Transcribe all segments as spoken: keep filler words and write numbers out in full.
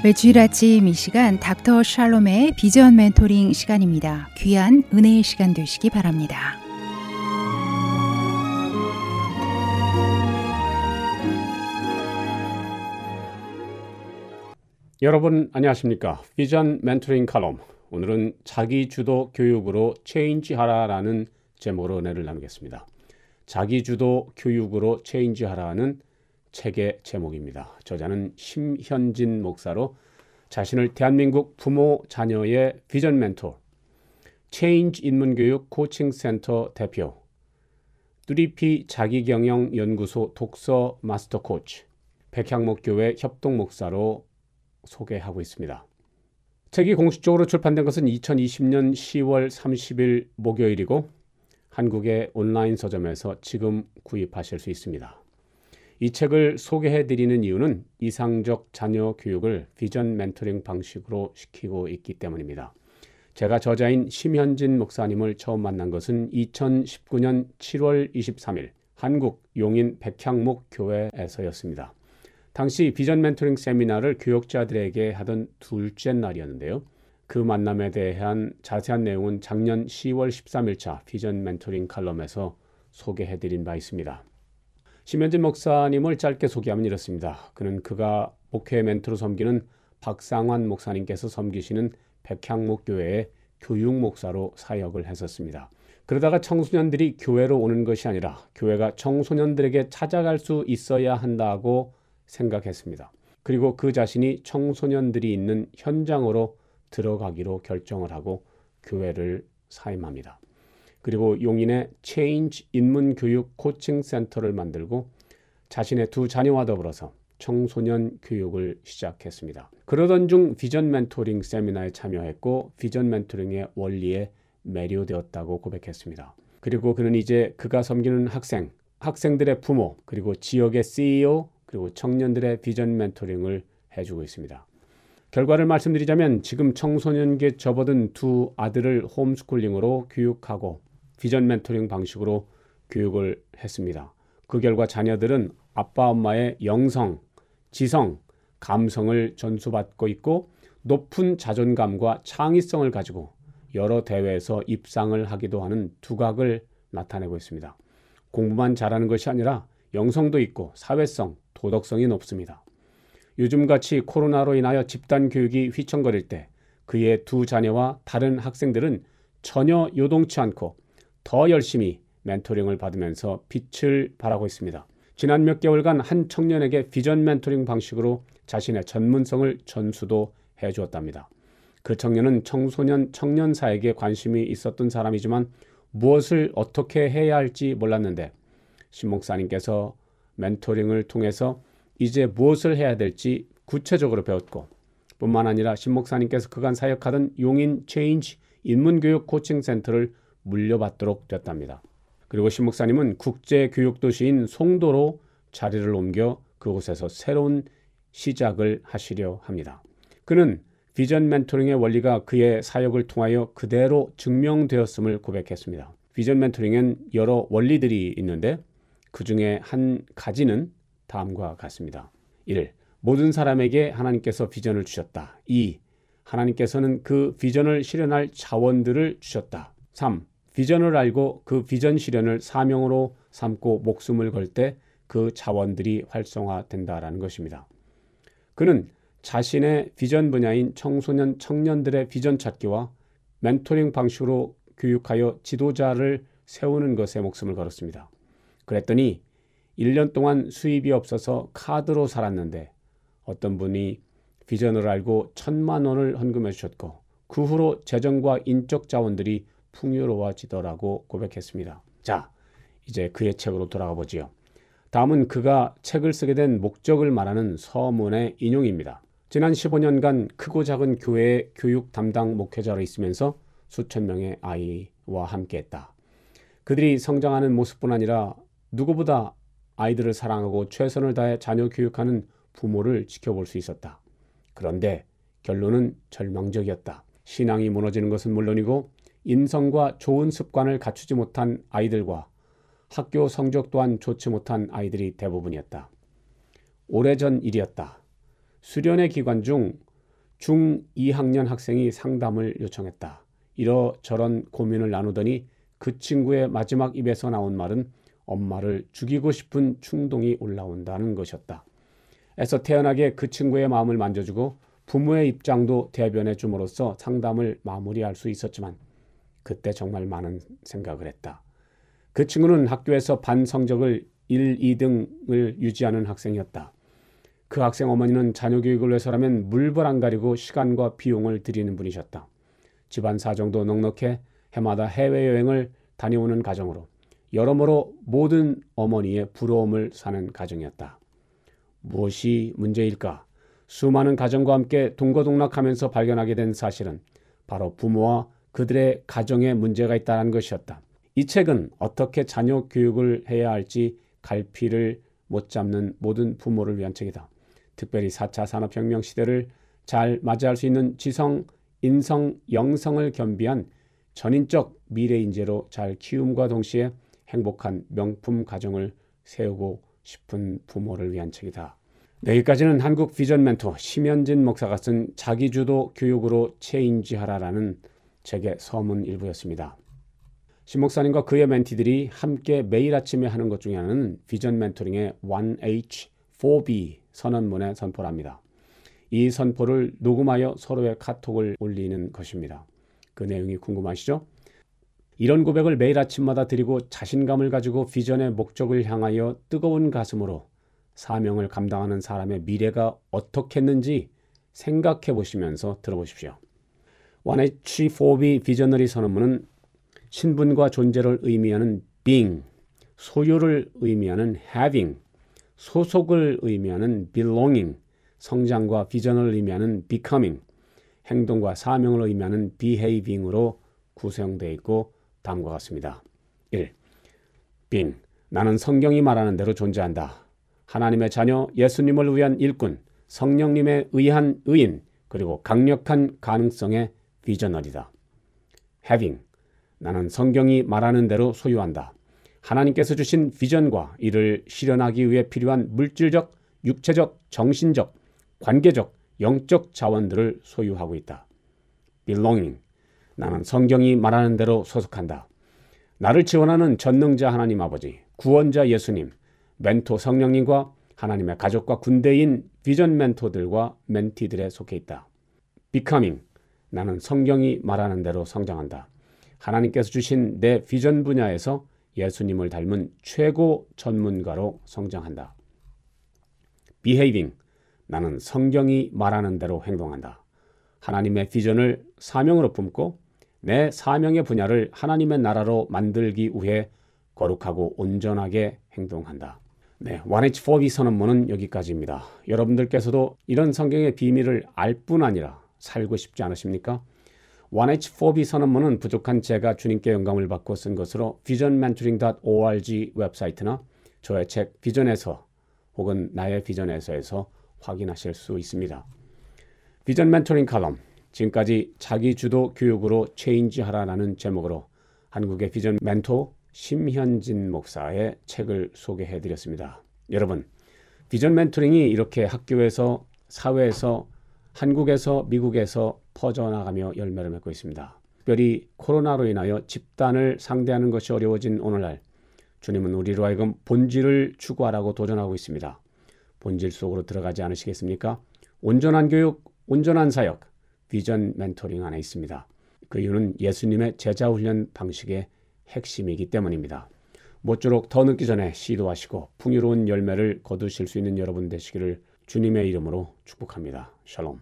매주일 아침 이 시간 닥터 샬롬의 비전 멘토링 시간입니다. 귀한 은혜의 시간 되시기 바랍니다. 여러분 안녕하십니까? 비전 멘토링 칼럼, 오늘은 자기주도 교육으로 체인지하라라는 제목으로 은혜를 나누겠습니다. 자기주도 교육으로 체인지하라는 책의 제목입니다. 저자는 심현진 목사로 자신을 대한민국 부모 자녀의 비전 멘토, 체인지 인문교육 코칭센터 대표, 쓰리피 자기경영연구소 독서 마스터 코치, 백향목교회 협동목사로 소개하고 있습니다. 책이 공식적으로 출판된 것은 이천이십년 시월 삼십일 목요일이고 한국의 온라인 서점에서 지금 구입하실 수 있습니다. 이 책을 소개해드리는 이유는 이상적 자녀 교육을 비전 멘토링 방식으로 시키고 있기 때문입니다. 제가 저자인 심현진 목사님을 처음 만난 것은 이천십구년 칠월 이십삼일 한국 용인 백향목 교회에서였습니다. 당시 비전 멘토링 세미나를 교역자들에게 하던 둘째 날이었는데요. 그 만남에 대한 자세한 내용은 작년 시월 십삼일자 비전 멘토링 칼럼에서 소개해드린 바 있습니다. 심현진 목사님을 짧게 소개하면 이렇습니다. 그는 그가 목회 멘토로 섬기는 박상환 목사님께서 섬기시는 백향목교회의 교육목사로 사역을 했었습니다. 그러다가 청소년들이 교회로 오는 것이 아니라 교회가 청소년들에게 찾아갈 수 있어야 한다고 생각했습니다. 그리고 그 자신이 청소년들이 있는 현장으로 들어가기로 결정을 하고 교회를 사임합니다. 그리고 용인에 체인지 인문교육 코칭센터를 만들고 자신의 두 자녀와 더불어서 청소년 교육을 시작했습니다. 그러던 중 비전 멘토링 세미나에 참여했고 비전 멘토링의 원리에 매료되었다고 고백했습니다. 그리고 그는 이제 그가 섬기는 학생, 학생들의 부모, 그리고 지역의 씨이오, 그리고 청년들의 비전 멘토링을 해주고 있습니다. 결과를 말씀드리자면 지금 청소년기에 접어든 두 아들을 홈스쿨링으로 교육하고 비전 멘토링 방식으로 교육을 했습니다. 그 결과 자녀들은 아빠 엄마의 영성, 지성, 감성을 전수받고 있고 높은 자존감과 창의성을 가지고 여러 대회에서 입상을 하기도 하는 두각을 나타내고 있습니다. 공부만 잘하는 것이 아니라 영성도 있고 사회성, 도덕성이 높습니다. 요즘같이 코로나로 인하여 집단 교육이 휘청거릴 때 그의 두 자녀와 다른 학생들은 전혀 요동치 않고 더 열심히 멘토링을 받으면서 빛을 발하고 있습니다. 지난 몇 개월간 한 청년에게 비전 멘토링 방식으로 자신의 전문성을 전수도 해주었답니다. 그 청년은 청소년 청년사에게 관심이 있었던 사람이지만 무엇을 어떻게 해야 할지 몰랐는데 신 목사님께서 멘토링을 통해서 이제 무엇을 해야 될지 구체적으로 배웠고 뿐만 아니라 신 목사님께서 그간 사역하던 용인 체인지 인문교육 코칭센터를 물려받도록 됐답니다. 그리고 신 목사님은 국제교육도시인 송도로 자리를 옮겨 그곳에서 새로운 시작을 하시려 합니다. 그는 비전 멘토링의 원리가 그의 사역을 통하여 그대로 증명되었음을 고백했습니다. 비전 멘토링엔 여러 원리들이 있는데 그 중에 한 가지는 다음과 같습니다. 일. 모든 사람에게 하나님께서 비전을 주셨다. 이. 하나님께서는 그 비전을 실현할 자원들을 주셨다. 삼. 비전을 알고 그 비전 실현을 사명으로 삼고 목숨을 걸 때 그 자원들이 활성화된다라는 것입니다. 그는 자신의 비전 분야인 청소년 청년들의 비전 찾기와 멘토링 방식으로 교육하여 지도자를 세우는 것에 목숨을 걸었습니다. 그랬더니 일 년 동안 수입이 없어서 카드로 살았는데 어떤 분이 비전을 알고 천만 원을 헌금해 주셨고 그 후로 재정과 인적 자원들이 풍요로워지더라고 고백했습니다. 자, 이제 그의 책으로 돌아가 보지요. 다음은 그가 책을 쓰게 된 목적을 말하는 서문의 인용입니다. 지난 십오 년간 크고 작은 교회의 교육 담당 목회자로 있으면서 수천 명의 아이와 함께했다. 그들이 성장하는 모습뿐 아니라 누구보다 아이들을 사랑하고 최선을 다해 자녀 교육하는 부모를 지켜볼 수 있었다. 그런데 결론은 절망적이었다. 신앙이 무너지는 것은 물론이고 인성과 좋은 습관을 갖추지 못한 아이들과 학교 성적 또한 좋지 못한 아이들이 대부분이었다. 오래전 일이었다. 수련회 기간 중 중이 학년 학생이 상담을 요청했다. 이러저런 고민을 나누더니 그 친구의 마지막 입에서 나온 말은 엄마를 죽이고 싶은 충동이 올라온다는 것이었다. 애써 태연하게 그 친구의 마음을 만져주고 부모의 입장도 대변해 줌으로써 상담을 마무리할 수 있었지만 그때 정말 많은 생각을 했다. 그 친구는 학교에서 반 성적을 일, 이 등을 유지하는 학생이었다. 그 학생 어머니는 자녀 교육을 위해서라면 물불 안 가리고 시간과 비용을 들이는 분이셨다. 집안 사정도 넉넉해 해마다 해외여행을 다녀오는 가정으로 여러모로 모든 어머니의 부러움을 사는 가정이었다. 무엇이 문제일까? 수많은 가정과 함께 동거동락하면서 발견하게 된 사실은 바로 부모와 그들의 가정에 문제가 있다는 것이었다. 이 책은 어떻게 자녀 교육을 해야 할지 갈피를 못 잡는 모든 부모를 위한 책이다. 특별히 사 차 산업혁명 시대를 잘 맞이할 수 있는 지성, 인성, 영성을 겸비한 전인적 미래 인재로 잘 키움과 동시에 행복한 명품 가정을 세우고 싶은 부모를 위한 책이다. 여기까지는 한국 비전 멘토 심현진 목사가 쓴 자기주도 교육으로 체인지하라라는 책의 서문 일부였습니다. 심 목사님과 그의 멘티들이 함께 매일 아침에 하는 것 중에 하나는 비전 멘토링의 원 에이치 포 비 선언문에 선포를 합니다. 이 선포를 녹음하여 서로의 카톡을 올리는 것입니다. 그 내용이 궁금하시죠? 이런 고백을 매일 아침마다 드리고 자신감을 가지고 비전의 목적을 향하여 뜨거운 가슴으로 사명을 감당하는 사람의 미래가 어떻겠는지 생각해 보시면서 들어보십시오. 원 에이치 포 비 비저너리 선언문은 신분과 존재를 의미하는 being, 소유를 의미하는 having, 소속을 의미하는 belonging, 성장과 비전을 의미하는 becoming, 행동과 사명을 의미하는 behaving으로 구성되어 있고 다음과 같습니다. 일. being, 나는 성경이 말하는 대로 존재한다. 하나님의 자녀, 예수님을 위한 일꾼, 성령님에 의한 의인, 그리고 강력한 가능성의 비저너리다. having, 나는 성경이 말하는 대로 소유한다. 하나님께서 주신 비전과 이를 실현하기 위해 필요한 물질적, 육체적, 정신적, 관계적, 영적 자원들을 소유하고 있다. belonging, 나는 성경이 말하는 대로 소속한다. 나를 지원하는 전능자 하나님 아버지, 구원자 예수님, 멘토 성령님과 하나님의 가족과 군대인 비전 멘토들과 멘티들에 속해 있다. becoming, 나는 성경이 말하는 대로 성장한다. 하나님께서 주신 내 비전 분야에서 예수님을 닮은 최고 전문가로 성장한다. behaving, 나는 성경이 말하는 대로 행동한다. 하나님의 비전을 사명으로 품고 내 사명의 분야를 하나님의 나라로 만들기 위해 거룩하고 온전하게 행동한다. 네, 원 에이치 포 비 선언문은 여기까지입니다. 여러분들께서도 이런 성경의 비밀을 알 뿐 아니라 살고 싶지 않으십니까? 원 에이치 포 비 선언문은 부족한 제가 주님께 영감을 받고 쓴 것으로 비전 멘토링 닷 오 알 지 웹사이트나 저의 책 비전에서 혹은 나의 비전에서에서 확인하실 수 있습니다. 비전 멘토링 칼럼, 지금까지 자기주도 교육으로 체인지하라라는 제목으로 한국의 비전 멘토 심현진 목사의 책을 소개해드렸습니다. 여러분, 비전 멘토링이 이렇게 학교에서, 사회에서, 한국에서, 미국에서 퍼져나가며 열매를 맺고 있습니다. 특별히 코로나로 인하여 집단을 상대하는 것이 어려워진 오늘날 주님은 우리로 하여금 본질을 추구하라고 도전하고 있습니다. 본질 속으로 들어가지 않으시겠습니까? 온전한 교육, 온전한 사역, 비전 멘토링 안에 있습니다. 그 이유는 예수님의 제자 훈련 방식의 핵심이기 때문입니다. 모쪼록 더 늦기 전에 시도하시고 풍요로운 열매를 거두실 수 있는 여러분 되시기를 주님의 이름으로 축복합니다. 샬롬.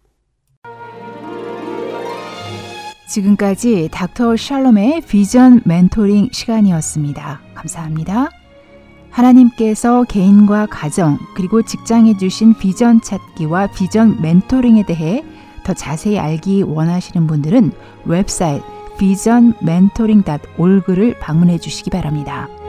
지금까지 닥터 샬롬의 비전 멘토링 시간이었습니다. 감사합니다. 하나님께서 개인과 가정 그리고 직장에 주신 비전 찾기와 비전 멘토링에 대해 더 자세히 알기 원하시는 분들은 웹사이트 비전 멘토링 닷 올그를 방문해 주시기 바랍니다.